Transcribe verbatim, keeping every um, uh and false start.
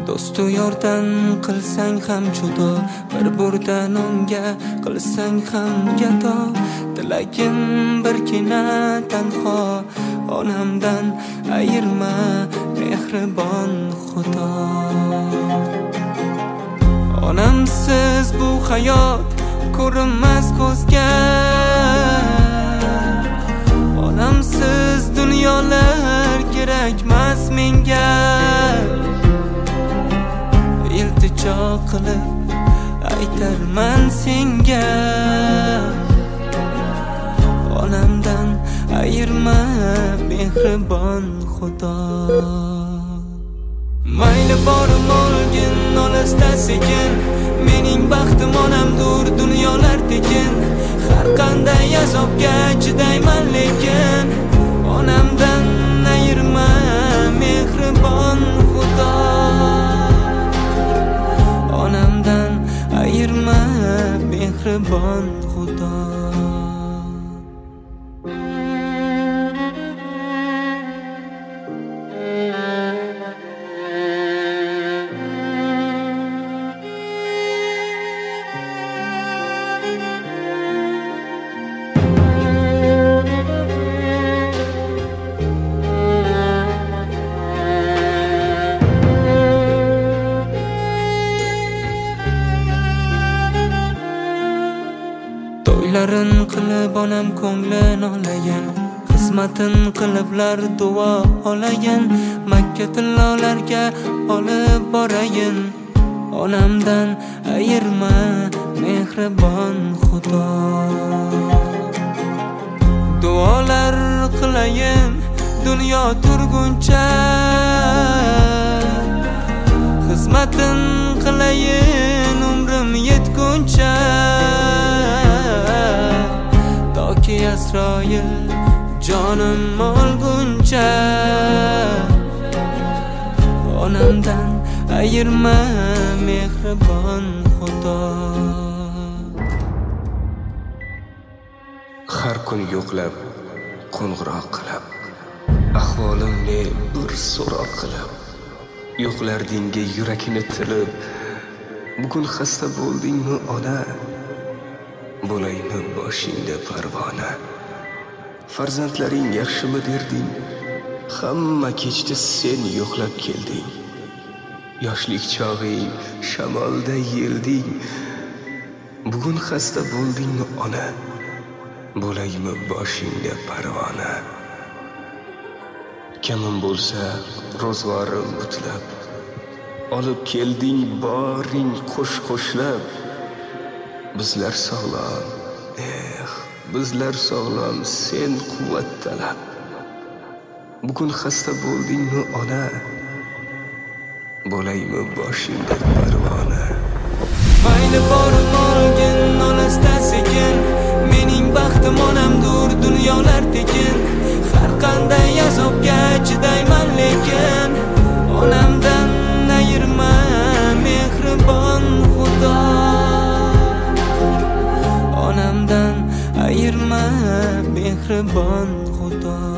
do'stu yordan qilsang ham judo, bir burda nonga qilsang ham gado. Tilagim birgina tanho, onamdan ayirma mehribon Xudo. Onamsiz bu hayot ko'rinmas ko'zga, onamsiz dunyolar kerakmas menga. Iltijo qilib aytarman senga, onamdan ayirma mehribon Xudo. Mayli borim olgin olisda sekin, mening baxtim onamdur dunyolar tekin. Har qanday azobga chidayman lekin, onamdan ayirma mehribon Xudo. Onamdan ayirma mehribon Xudo. To'ylarin qilib onam ko'nglin olayin, xizmatin qiliblar duo olayin. Makka tillolarga olib borayin, onamdan ayirma mehribon Xudo. Duolar qilayin dunyo turguncha, xizmatin qilayin umrim yetguncha. Toki Asroil jonim olguncha, onamdan ayirma mehribon Xudo. Har kun yo'qlab qo'ng'iroq qilib, ahvolimni bir so'roq qilib, yo'qlardingga yurakni tilib. Bugun xasta bo'ldingmi ona, bo'laymi boshingda parvona. Farzandlaring yaxshimi derding, hamma kechdi sen yo'qlab kelding. Yoshlik chog'ing shamolda yelding. Bugun xasta bo'ldingmi ona, bo'laymi boshingda parvona. Kamim bo'lsa ro'zg'orim butlab, olib kelding boring qo'sh qo'shlab. Bizlar sog'lom, eh, bizlar sog'lom, sen quvvat talab. Bugun xasta bo'ldingmi ona, bo'laymi boshingda parvona. Mayli borim olgin olisda sekin, mening baxtim onamdur dunyolar tekin. Har qanday azobga chidayman lekin, onamdan ayirma mehribon Xudo. Onamdan ayirma mehribon Xudo.